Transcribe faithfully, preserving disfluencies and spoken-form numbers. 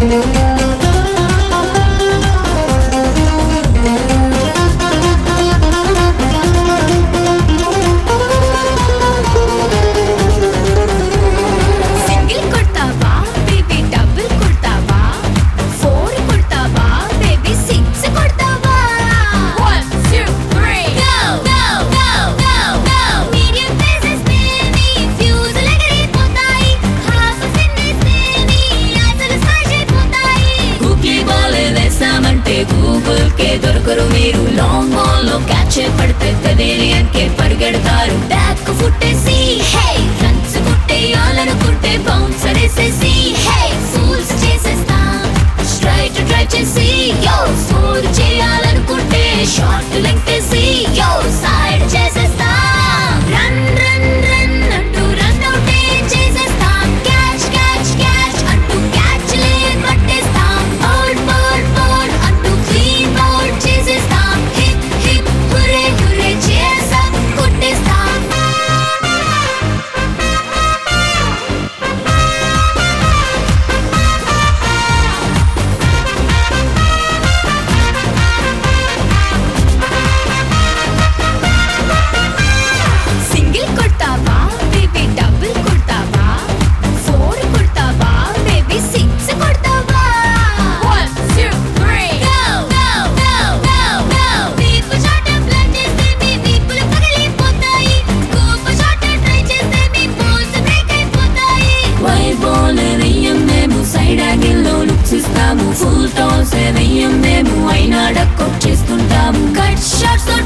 Google కే దొరకరు మీరు long ball లో క్యాచ్ పడితే పెవేలియన్ కే పరిగెడతారు బ్యాక్ ఫుట్టేసి హే రన్స్ కొట్టేయాలనుకుంటే బౌన్సర్ వేసేసి హే ఫూల్స్ చేసేస్తాం స్ట్రైట్ డ్రైవ్ చేసి యో స్కోర్ చేయాలనుకుంటే షార్ట్ లెంగ్త్ వేసి యో సైడ్ చేసేస్తాం రన్ రన్ రన్ అంటూ రన్ అవుట్ చేసేస్తాం క్యాచ్ క్యాచ్ క్యాచ్ అంటూ క్యాచ్ లే పట్టేస్తాం బౌల్ బౌల్ బౌల్ అంటూ క్లీన్ బౌల్ చేసేస్తాం హిట్ హిట్ హురే హురే చేసాం కొట్టేస్తాం సింగిల్ కొడతావా బేబీ డబుల్ కొడతావా ఫోర్ కొడతావా బేబీ సిక్స్ కొడతావా one two three go go go go go వీపు షాట్ ప్లాన్ చేస్తే మీ వీపులు పగిలిపోతాయి స్కూప్ షాట్ ట్రై చేస్తే మీ బోల్స్ బ్రేక్ అయిపోతాయి వైడ్ బాల్ వెయ్యం మేము సైడ్ యాంగిల్ లో లుక్స్ ఇస్తాము ఫుల్ టాస్ వెయ్యం మేము అయినా డక్ అవుట్ చేస్తుంటాము కట్ షాట్స్